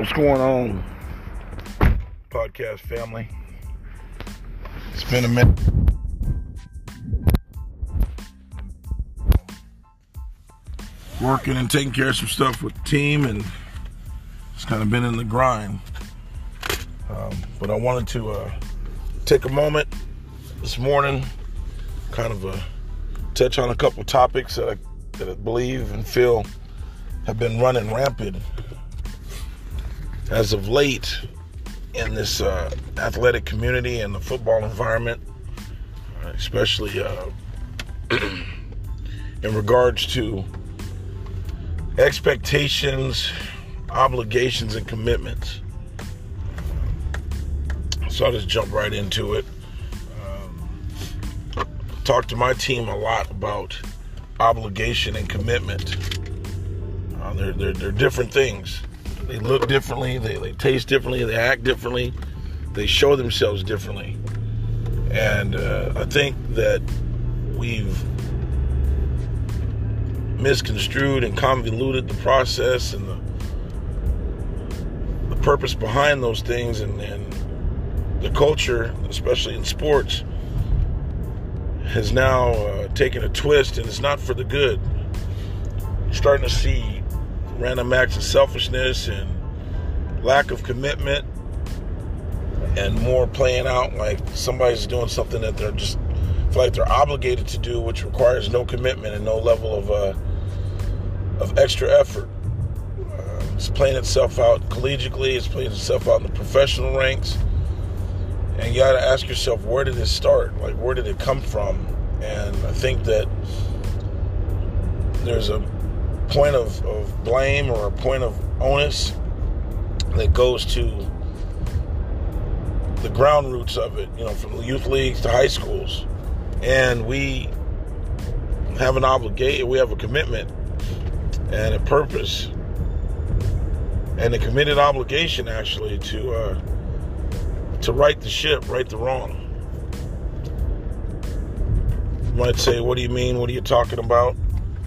What's going on, podcast family? It's been a minute. Working and taking care of some stuff with the team, and it's kind of been in the grind. But I wanted to take a moment this morning, kind of touch on a couple topics that I believe and feel have been running rampant as of late in this athletic community and the football environment, especially in regards to expectations, obligations, and commitments. So I'll just jump right into it. Talk to my team a lot about obligation and commitment. They're different things. They look differently, they taste differently, they act differently, they show themselves differently. And I think that we've misconstrued and convoluted the process and the purpose behind those things, and the culture, especially in sports, has now taken a twist, and it's not for the good. You're starting to see random acts of selfishness and lack of commitment, and more playing out like somebody's doing something that they're just feel like they're obligated to do, which requires no commitment and no level of extra effort. It's playing itself out collegiately, it's playing itself out in the professional ranks, and you got to ask yourself, where did it start? Like, where did it come from? And I think that there's a point of blame or a point of onus that goes to the ground roots of it, from the youth leagues to high schools. And we have an obligation, we have a commitment and a purpose and a committed obligation, actually, to right the ship, right the wrong. You might say, what do you mean? What are you talking about?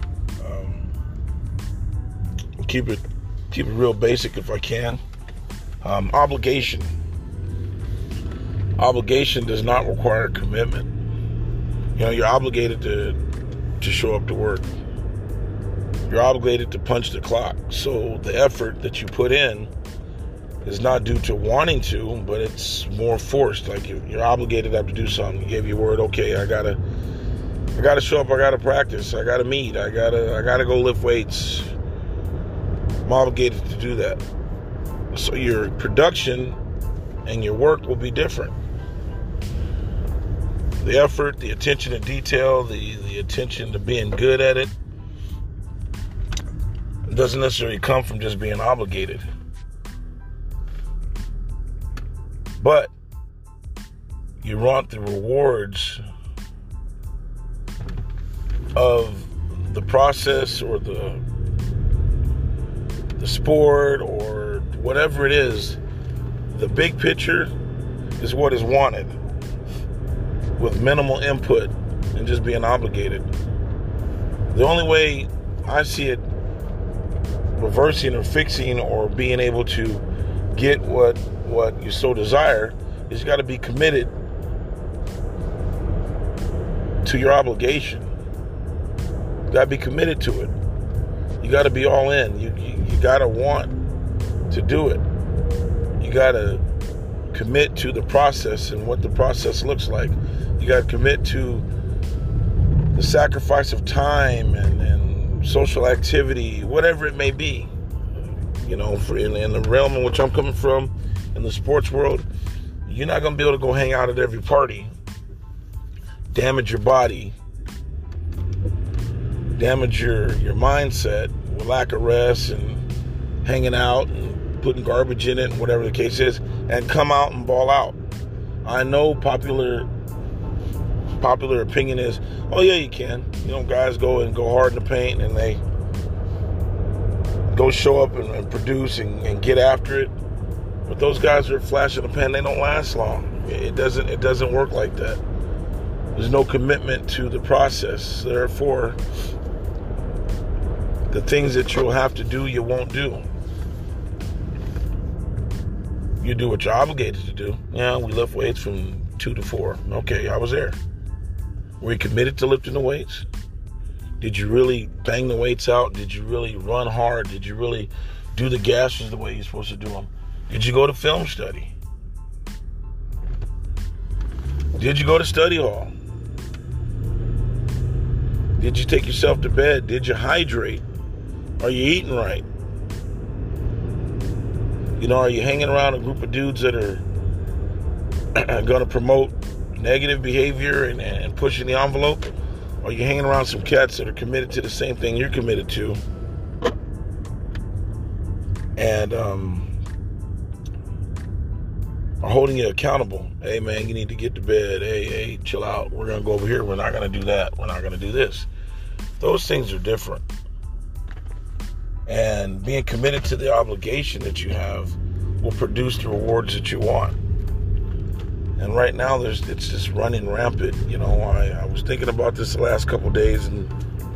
Keep it real basic if I can. Obligation. Obligation does not require commitment. You're obligated to show up to work. You're obligated to punch the clock. So the effort that you put in is not due to wanting to, but it's more forced. Like you're obligated to have to do something. You gave your word. Okay, I gotta show up. I gotta practice. I gotta meet. I gotta go lift weights. I'm obligated to do that. So your production and your work will be different. The effort, the attention to detail, the attention to being good at it doesn't necessarily come from just being obligated. But you want the rewards of the process or the sport or whatever it is. The big picture is what is wanted with minimal input and just being obligated. The only way I see it reversing or fixing or being able to get what you so desire is you got to be committed to your obligation. You got to be committed to it. You got to be all in. You got to want to do it. You got to commit to the process and what the process looks like. You got to commit to the sacrifice of time and social activity, whatever it may be. In the realm in which I'm coming from, in the sports world, you're not going to be able to go hang out at every party, damage your body, damage your mindset with lack of rest and hanging out and putting garbage in it, and whatever the case is, and come out and ball out. I know popular opinion is, oh yeah, you can. Guys go hard in the paint and they go show up and produce and get after it. But those guys are flash in the pan. They don't last long. It doesn't work like that. There's no commitment to the process. Therefore, the things that you'll have to do, you won't do. You do what you're obligated to do. Yeah, we lift weights from 2 to 4. Okay, I was there. Were you committed to lifting the weights? Did you really bang the weights out? Did you really run hard? Did you really do the gashes the way you're supposed to do them? Did you go to film study? Did you go to study hall? Did you take yourself to bed? Did you hydrate? Are you eating right? Are you hanging around a group of dudes that are going to promote negative behavior and pushing the envelope? Or are you hanging around some cats that are committed to the same thing you're committed to? And are holding you accountable. Hey, man, you need to get to bed. Hey, chill out. We're going to go over here. We're not going to do that. We're not going to do this. Those things are different. And being committed to the obligation that you have will produce the rewards that you want. And right now, it's just running rampant. I was thinking about this the last couple of days and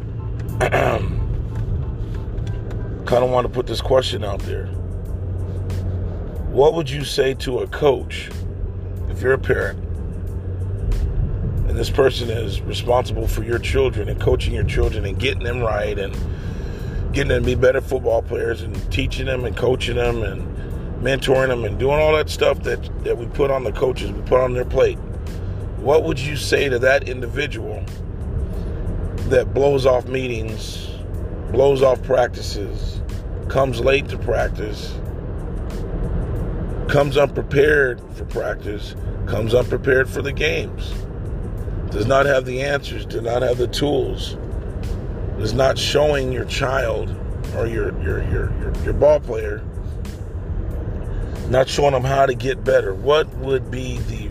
kind of want to put this question out there. What would you say to a coach if you're a parent and this person is responsible for your children and coaching your children and getting them right and getting them to be better football players and teaching them and coaching them and mentoring them and doing all that stuff that we put on the coaches, we put on their plate? What would you say to that individual that blows off meetings, blows off practices, comes late to practice, comes unprepared for practice, comes unprepared for the games, does not have the answers, does not have the tools, is not showing your child or your ball player, not showing them how to get better? What would be the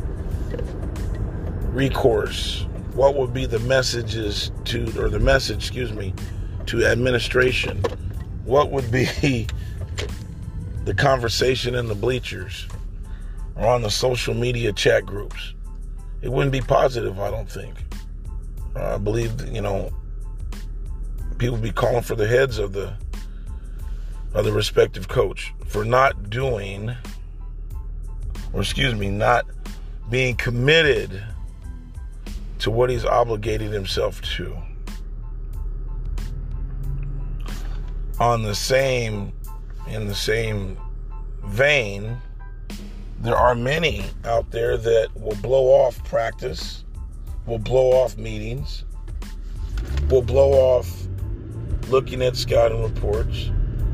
recourse? What would be the message to administration? What would be the conversation in the bleachers or on the social media chat groups? It wouldn't be positive, I don't think. I believe that, people would be calling for the heads of the respective coach for not being committed to what he's obligated himself to. In the same vein, there are many out there that will blow off practice, will blow off meetings, will blow off looking at scouting reports,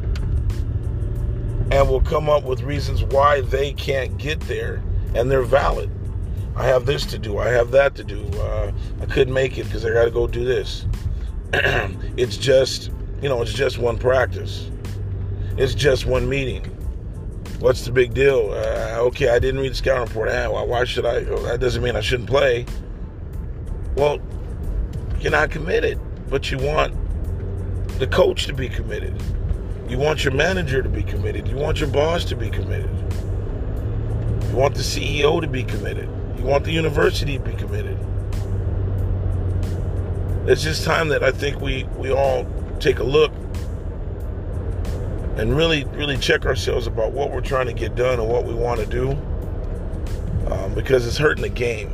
and will come up with reasons why they can't get there, and they're valid. I have this to do. I have that to do. I couldn't make it because I got to go do this. It's just one practice. It's just one meeting. What's the big deal? Okay, I didn't read the scouting report. Why should I? That doesn't mean I shouldn't play. Well, you're not committed, but you want the coach to be committed. You want your manager to be committed. You want your boss to be committed. You want the CEO to be committed. You want the university to be committed. It's just time that I think we all take a look and really, really check ourselves about what we're trying to get done and what we want to do, because it's hurting the game.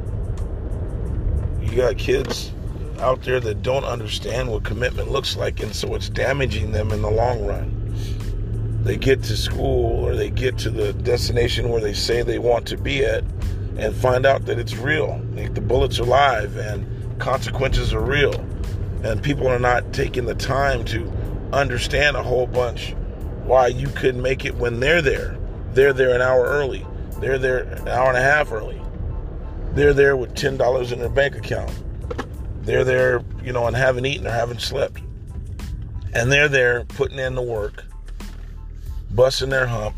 You got kids out there that don't understand what commitment looks like, and so it's damaging them in the long run. They get to school or they get to the destination where they say they want to be at and find out that it's real. The bullets are live and consequences are real, and people are not taking the time to understand a whole bunch why you couldn't make it when they're there. They're there an hour early. They're there an hour and a half early. They're there with $10 in their bank account. They're there, and haven't eaten or haven't slept. And they're there putting in the work, busting their hump.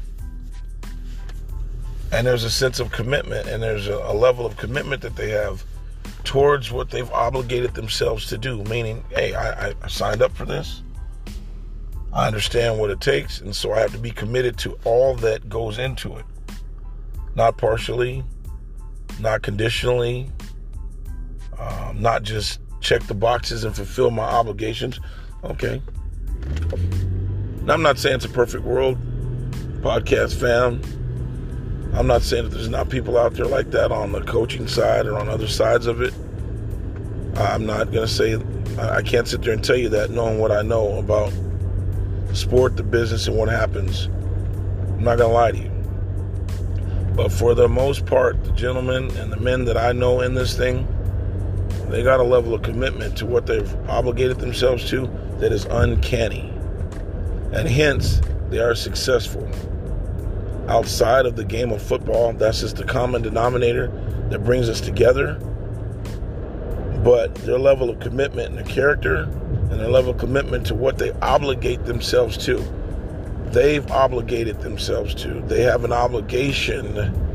And there's a sense of commitment, and there's a level of commitment that they have towards what they've obligated themselves to do. Meaning, hey, I signed up for this. I understand what it takes, and so I have to be committed to all that goes into it. Not partially, not conditionally, not just check the boxes and fulfill my obligations. Okay. Now, I'm not saying it's a perfect world, podcast fam. I'm not saying that there's not people out there like that on the coaching side or on other sides of it. I'm not going to say, I can't sit there and tell you that knowing what I know about sport, the business, and what happens. I'm not going to lie to you. But for the most part, the gentlemen and the men that I know in this thing, they got a level of commitment to what they've obligated themselves to that is uncanny. And hence, they are successful. Outside of the game of football, that's just the common denominator that brings us together. But their level of commitment and their character and their level of commitment to what they obligate themselves to, they've obligated themselves to. They have an obligation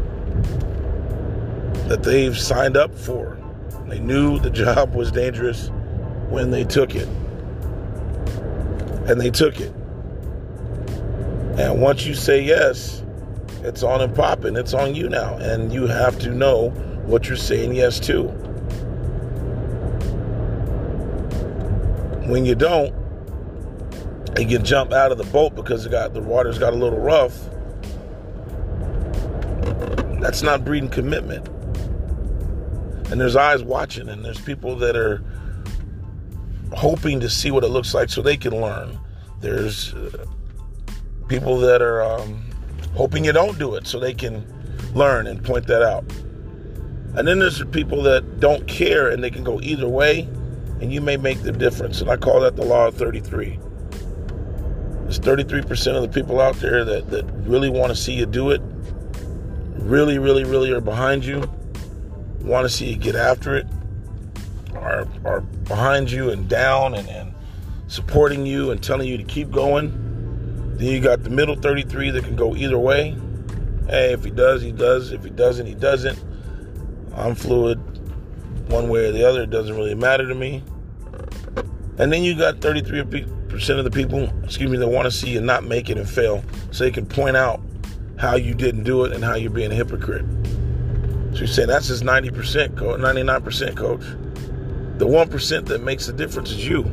that they've signed up for. They knew the job was dangerous when they took it. And they took it. And once you say yes, it's on and popping. It's on you now. And you have to know what you're saying yes to. When you don't, and you jump out of the boat because the water's got a little rough, that's not breeding commitment. And there's eyes watching, and there's people that are hoping to see what it looks like so they can learn. There's people that are hoping you don't do it so they can learn and point that out. And then there's people that don't care and they can go either way, and you may make the difference. And I call that the law of 33. There's 33% of the people out there that really want to see you do it, really, really, really are behind you, want to see you get after it, are behind you and down and supporting you and telling you to keep going. Then you got the middle 33 that can go either way. Hey, if he does, he does. If he doesn't, he doesn't. I'm fluid. One way or the other, it doesn't really matter to me. And then you got 33% of the people, that want to see you not make it and fail so they can point out how you didn't do it and how you're being a hypocrite. So you're saying that's just 90%, 99%, coach. The 1% that makes the difference is you.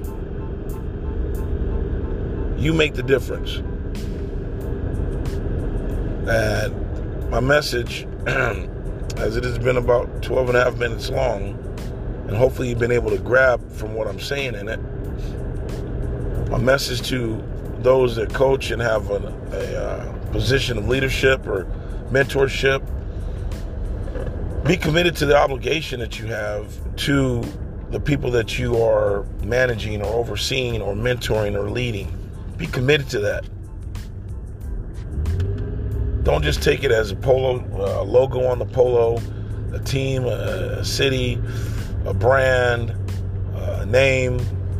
You make the difference. And my message, as it has been about 12 and a half minutes long, and hopefully you've been able to grab from what I'm saying in it, my message to those that coach and have a position of leadership or mentorship, be committed to the obligation that you have to the people that you are managing or overseeing or mentoring or leading. Be committed to that. Don't just take it as a polo, a logo on the polo, a team, a city, a brand, a name,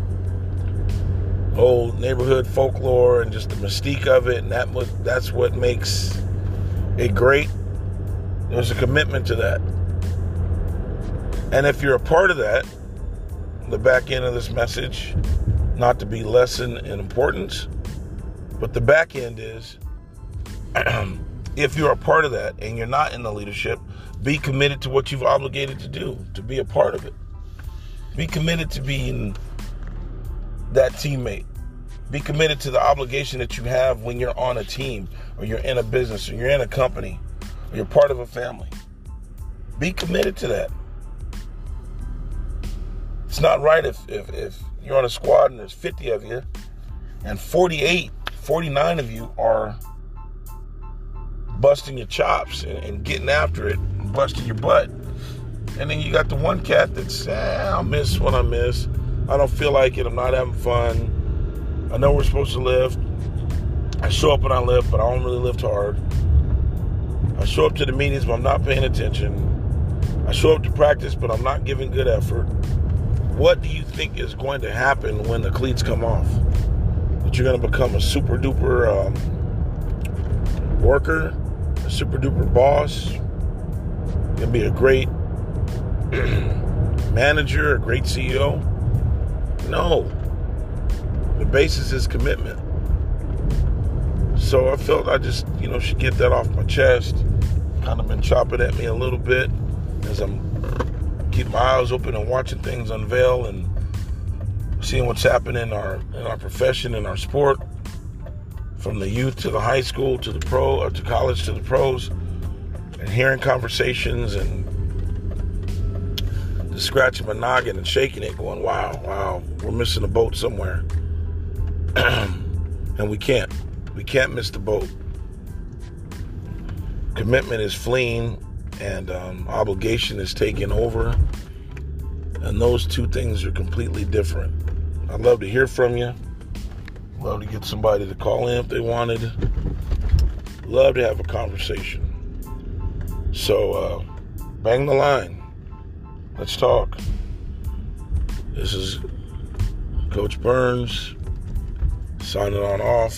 old neighborhood folklore, and just the mystique of it. And that's what makes it great. There's a commitment to that. And if you're a part of that, the back end of this message, not to be lessen in importance, but the back end is, if you're a part of that and you're not in the leadership, be committed to what you've obligated to do, to be a part of it. Be committed to being that teammate. Be committed to the obligation that you have when you're on a team, or you're in a business, or you're in a company, or you're part of a family. Be committed to that. It's not right if you're on a squad and there's 50 of you and 49 of you are busting your chops and getting after it and busting your butt. And then you got the one cat that's, I'll miss what I miss. I don't feel like it. I'm not having fun. I know we're supposed to lift. I show up and I lift, but I don't really lift hard. I show up to the meetings, but I'm not paying attention. I show up to practice, but I'm not giving good effort. What do you think is going to happen when the cleats come off? That you're going to become a super duper worker, a super duper boss? You're going to be a great manager, a great CEO? No. The basis is commitment. So I felt I just, should get that off my chest. Kind of been chopping at me a little bit as I'm keeping my eyes open and watching things unveil and seeing what's happening in our profession, in our sport, from the youth to the high school to the pro, or to college to the pros. and hearing conversations and just scratching my noggin and shaking it, going, wow, we're missing a boat somewhere. And we can't miss the boat. Commitment is fleeing, and obligation is taking over. And those two things are completely different. I'd love to hear from you. Love to get somebody to call in if they wanted. Love to have a conversation. So, bang the line. Let's talk. This is Coach Burns signing on off.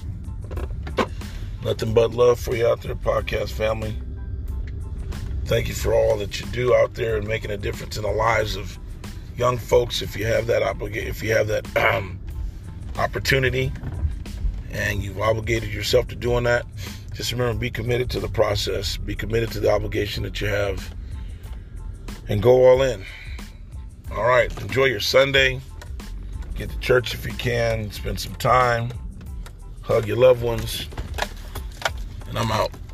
Nothing but love for you out there, podcast family. Thank you for all that you do out there and making a difference in the lives of young folks. If you have that opportunity and you've obligated yourself to doing that, just remember, be committed to the process, be committed to the obligation that you have, and go all in. All right, enjoy your Sunday. Get to church if you can, spend some time, hug your loved ones, and I'm out.